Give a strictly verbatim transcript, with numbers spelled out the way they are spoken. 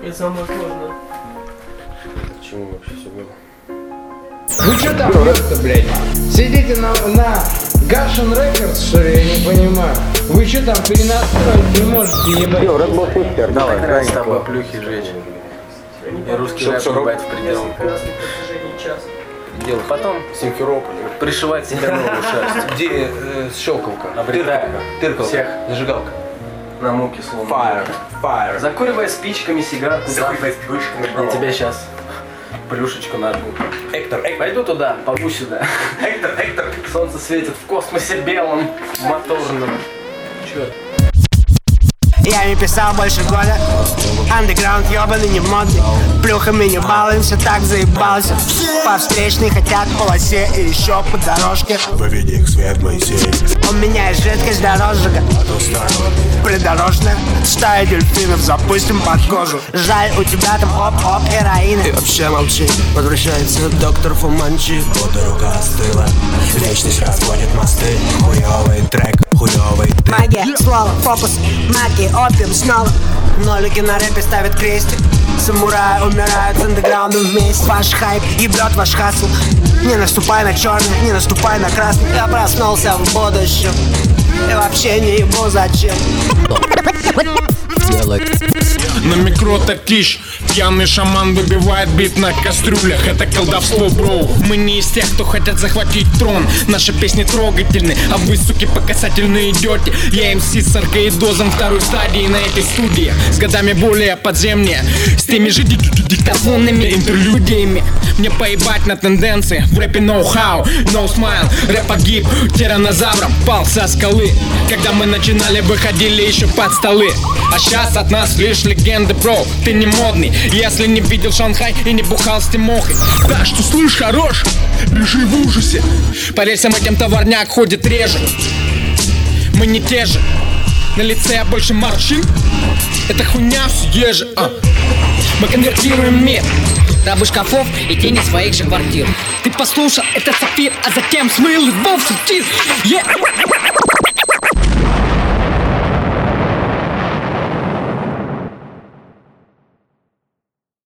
Это самое сложное. К чему вообще все было? Вы что там делаете, блядь? Сидите на, на Gashon Records, что ли, я не понимаю. Вы что там перенастроить не можете, ебать? Йо, Red Bull Fister, давай, Как раз с крайне тобой класс. плюхи жечь. И русский Чтоб рэп широко. ебать в предел. Раз на протяжении часа. Делать. Потом Симферополь. пришивать себе новую шерсть. Где э, щелкалка? Обретаю. Тыркалка. Всех. Зажигалка. На муке словно. Fire. Fire. Закуривая спичками сигарету. Закуривай спичками. Я тебе сейчас плюшечку нажму. Эктор, Эктор. Пойду туда, побу сюда. Эктор, Эктор. Солнце светит в космосе белом, моторном. Чё? Я не писал больше года. Андеграунд ебаный, не модный. Плюхами не балуемся, так заебался. По встречной хотят полосе и еще по дорожке. Выведи их свет, Моисей. У меня есть жидкость для розжига. Придорожная. Стая дельфинов запустим под кожу. Жаль, у тебя там оп-оп героина. И вообще молчи. Возвращается доктор Фуманчи. Вот и рука остыла. Вечность разводит мосты. Хуёвый трек, хуёвый трек. Магия, слово, фокус, магия, опиум снова. Нолики на рэпе ставят крестик. Самураи умирают с андеграундом вместе. Ваш хайп ебет ваш хасл. Не наступай на черный, не наступай на красный. Я проснулся в будущем и вообще не ебу зачем. На микро татиш. Пьяный шаман выбивает бит на кастрюлях. Это колдовство, бро. Мы не из тех, кто хотят захватить трон. Наши песни трогательны, а вы, суки, по касательно идете. Я эм си с аркаидозом второй стадии на этой студии. С годами более подземнее. С теми же диктофонными интерлюдиями. Мне поебать на тенденции. В рэпе ноу-хау, no smile. Рэп погиб тиранозавром, пал со скалы. Когда мы начинали, выходили еще под столы. А сейчас от нас лишь легенды, бро. Ты не модный, если не видел Шанхай и не бухал с Тимохой. Да, что слышь, хорош, бежи в ужасе. По рельсам этим товарняк ходит реже. Мы не те же. На лице больше морщин. Это хуйня все еже, а. Мы конвертируем мир. Рабы шкафов и тени своих же квартир. Ты послушал этот сапфир, а затем смыл его в сортир. Yeah.